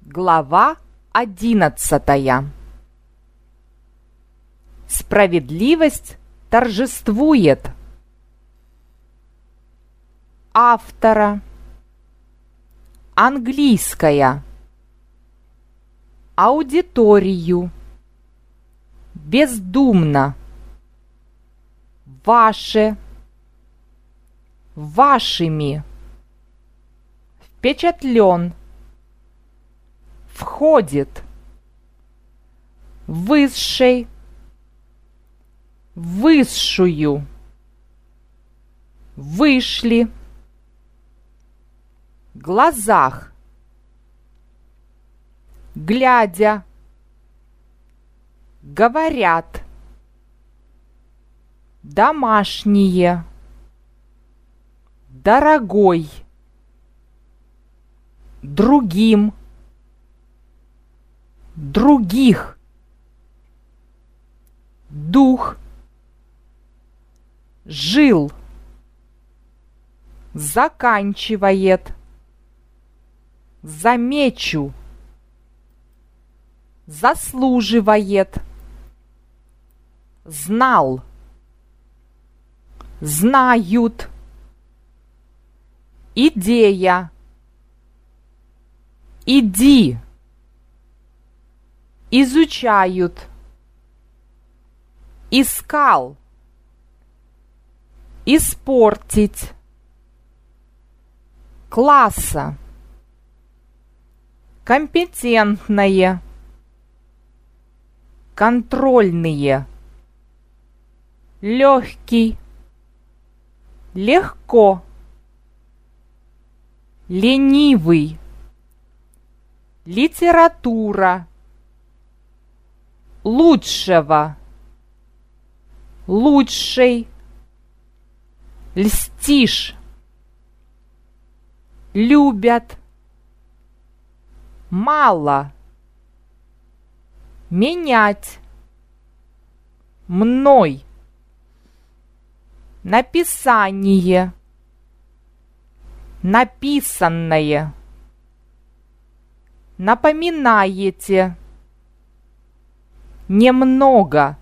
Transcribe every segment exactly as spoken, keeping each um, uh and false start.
Глава одиннадцатая. Справедливость торжествует. Автора. Английская. Аудиторию. Бездумно. Ваше. Вашими. Впечатлен. Входит. Высшей. Высшую. Вышли. Глазах. Глядя. Говорят. Домашние. Дорогой. Другим. Других. Дух. Жил. Заканчивает. Замечу. Заслуживает. Знал. Знают. Идея. Иди. Изучают. Искал. Испортить. Класса. Компетентное. Контрольные. Легкий. Легко. Ленивый. Литература. Лучшего. Лучшей. Льстишь. Любят. Мало. Менять. Мной. Написание. Написанное. Напоминаете. Немного.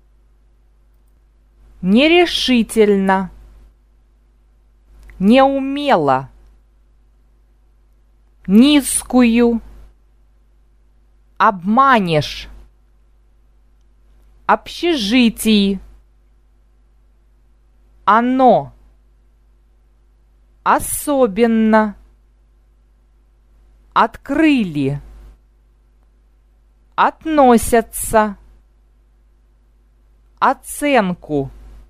Нерешительно. Неумело. Низкую. Обманешь. Общежитие. Оно. Особенно. Открыли. Относятся. Оценку.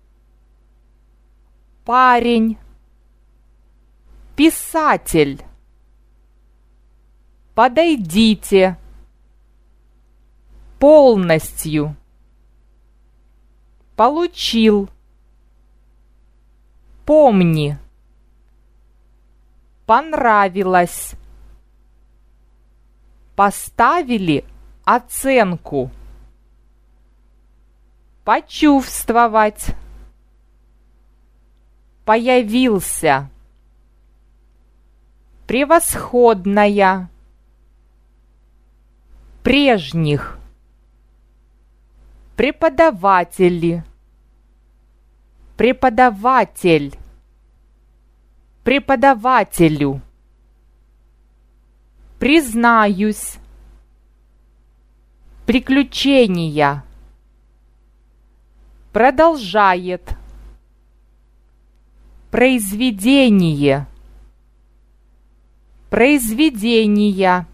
Парень. Писатель. Подойдите. Полностью. Получил. Помни. Понравилось. Поставили оценку. Почувствовать. Появился. Превосходная. Прежних. Преподаватели. Преподаватель. Преподавателю. Признаюсь. Приключения. Продолжает. Произведение. Произведения.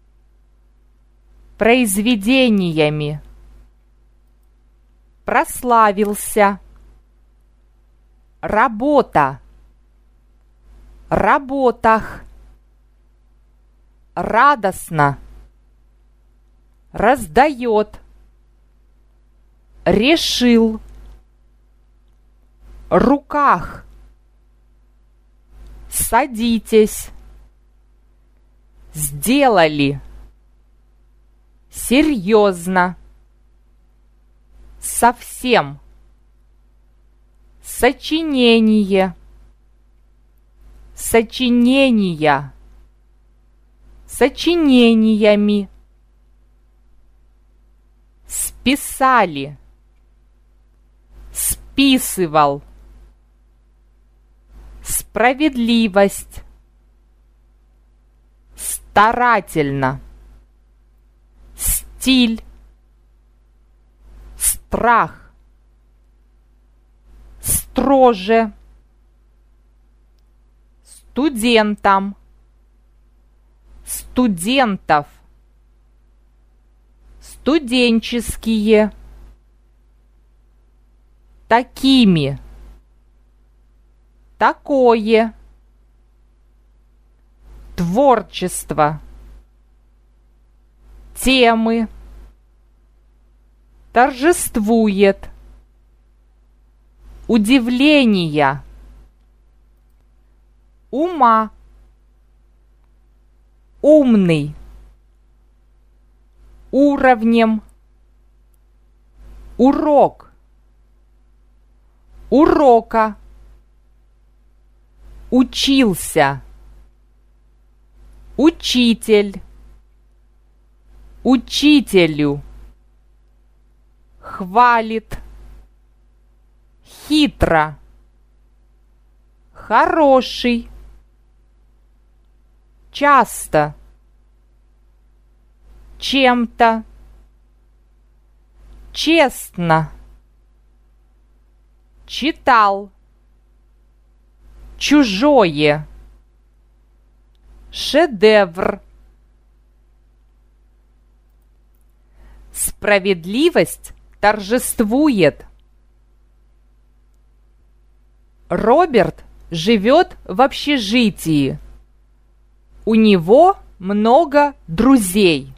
Произведениями. Прославился. Работа. Работах. Радостно. Раздает. Решил. Руках. Садитесь. Сделали. Серьезно. Совсем. Сочинение. Сочинения. сочинениями. Списали, списывал. Справедливость, старательно. Стиль, страх. Строже, студентам, студентов. Студенческие, такими, такое. Творчество, темы. Торжествует, удивление. Ума, умный. Уровнем, урок, урока. Учился, учитель, учителю. Хвалит, хитро. Хороший, часто. Чем-то, честно. Читал, чужое. Шедевр. Справедливость торжествует. Роберт живет в общежитии. У него много друзей.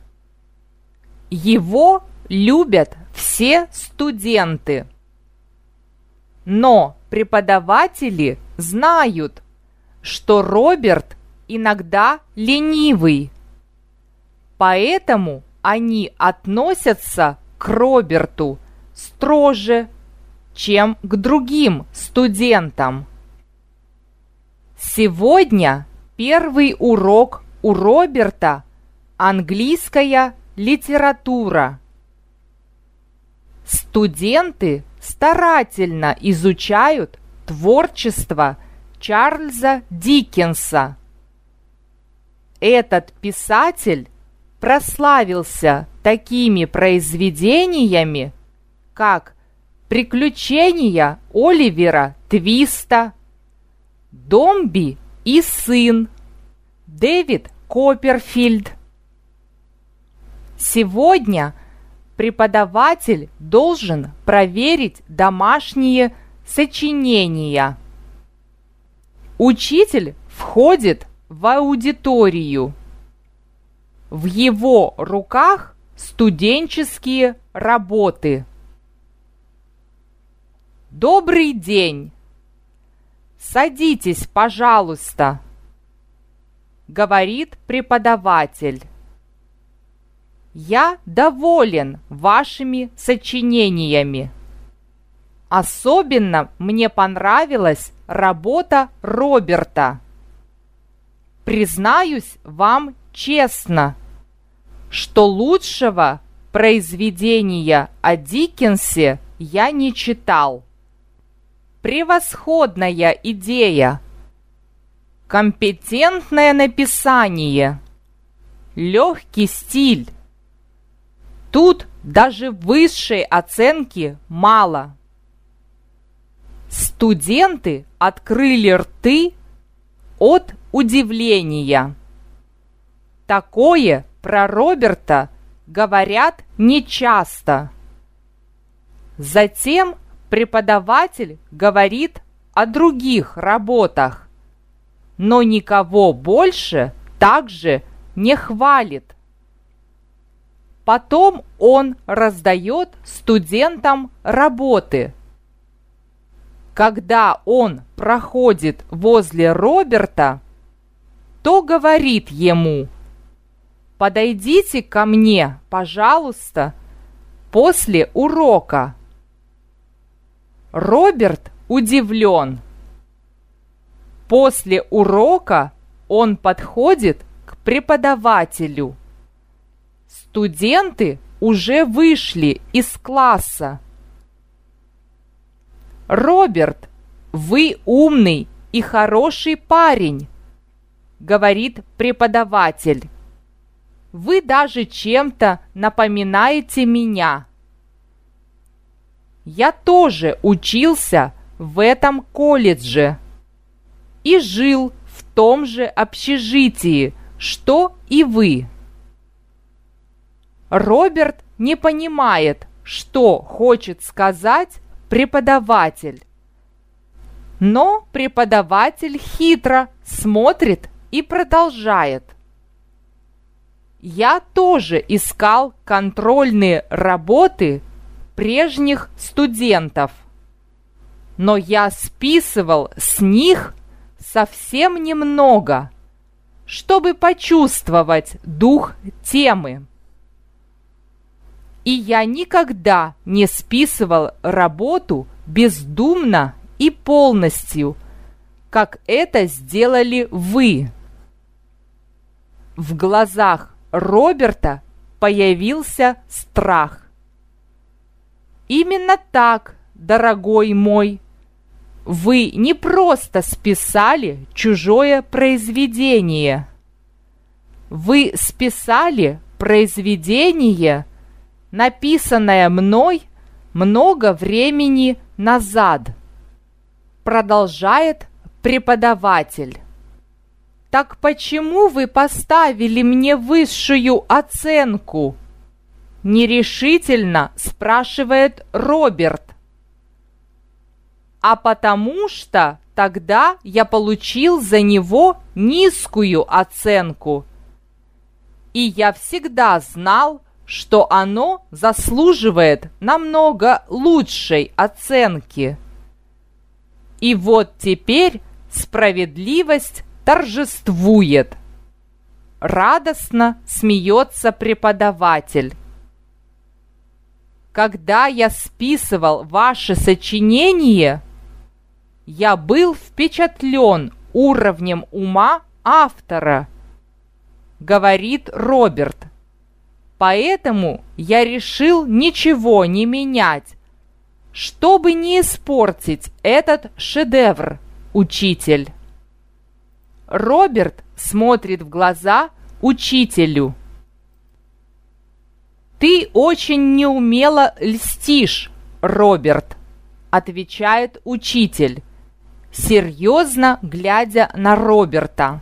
Его любят все студенты. Но преподаватели знают, что Роберт иногда ленивый. Поэтому они относятся к Роберту строже, чем к другим студентам. Сегодня первый урок у Роберта – английская литература. Студенты старательно изучают творчество Чарльза Диккенса. Этот писатель прославился такими произведениями, как «Приключения Оливера Твиста», «Домби и сын», «Дэвид Копперфильд». Сегодня преподаватель должен проверить домашние сочинения. Учитель входит в аудиторию. В его руках студенческие работы. Добрый день! Садитесь, пожалуйста, говорит преподаватель. Я доволен вашими сочинениями. Особенно мне понравилась работа Роберта. Признаюсь вам честно, что лучшего произведения о Диккенсе я не читал. Превосходная идея, компетентное написание, легкий стиль. Тут даже высшей оценки мало. Студенты открыли рты от удивления. Такое про Роберта говорят нечасто. Затем преподаватель говорит о других работах, но никого больше также не хвалит. Потом он раздает студентам работы. Когда он проходит возле Роберта, то говорит ему: «Подойдите ко мне, пожалуйста, после урока». Роберт удивлен. После урока он подходит к преподавателю. Студенты уже вышли из класса. «Роберт, вы умный и хороший парень», — говорит преподаватель. «Вы даже чем-то напоминаете меня. Я тоже учился в этом колледже и жил в том же общежитии, что и вы». Роберт не понимает, что хочет сказать преподаватель. Но преподаватель хитро смотрит и продолжает. «Я тоже искал контрольные работы прежних студентов, но я списывал с них совсем немного, чтобы почувствовать дух темы. И я никогда не списывал работу бездумно и полностью, как это сделали вы». В глазах Роберта появился страх. «Именно так, дорогой мой. Вы не просто списали чужое произведение. Вы списали произведение, написанное мной много времени назад», продолжает преподаватель. «Так почему вы поставили мне высшую оценку?» Нерешительно спрашивает Роберт. «А потому что тогда я получил за него низкую оценку. И я всегда знал, что оно заслуживает намного лучшей оценки. И вот теперь справедливость торжествует». Радостно смеется преподаватель. «Когда я списывал ваше сочинение, я был впечатлен уровнем ума автора», говорит Роберт. «Поэтому я решил ничего не менять, чтобы не испортить этот шедевр, учитель». Роберт смотрит в глаза учителю. «Ты очень неумело льстишь, Роберт», отвечает учитель, серьезно глядя на Роберта.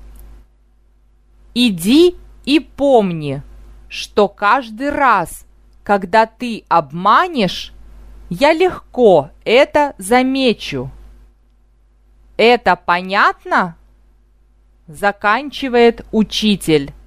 «Иди и помни, что каждый раз, когда ты обманешь, я легко это замечу. Это понятно?» Заканчивает учитель.